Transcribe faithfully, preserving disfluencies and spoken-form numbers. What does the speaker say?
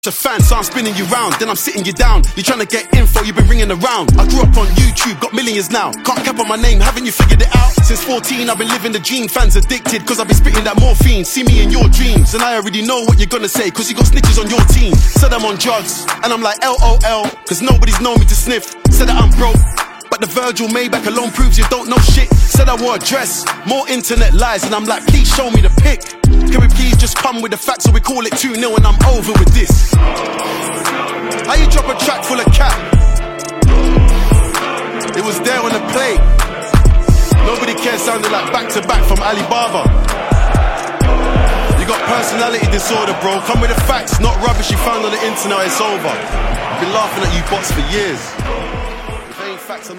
A fan, so I'm spinning you round, then I'm sitting you down. You're trying to get info, you've been ringing around. I grew up on YouTube, got millions now. Can't cap on my name, haven't you figured it out? Since fourteen, I've been living the dream. Fans addicted, cause I've been spitting that morphine. See me in your dreams, and I already know what you're gonna say, cause you got snitches on your team. Said I'm on drugs, and I'm like L O L, cause nobody's known me to sniff. Said that I'm broke, but the Virgil Maybach alone proves you don't know shit. Said I wore a dress, more internet lies, and I'm like, please show me the pic. Can we please just come with the facts, so we call it two nil and I'm over with this. How you drop a track full of cap? It was there on the plate. Nobody cares, sounded like back to back from Alibaba. You got personality disorder, bro. Come with the facts, not rubbish you found on the internet, it's over. I've been laughing at you bots for years. If it ain't facts, I'm not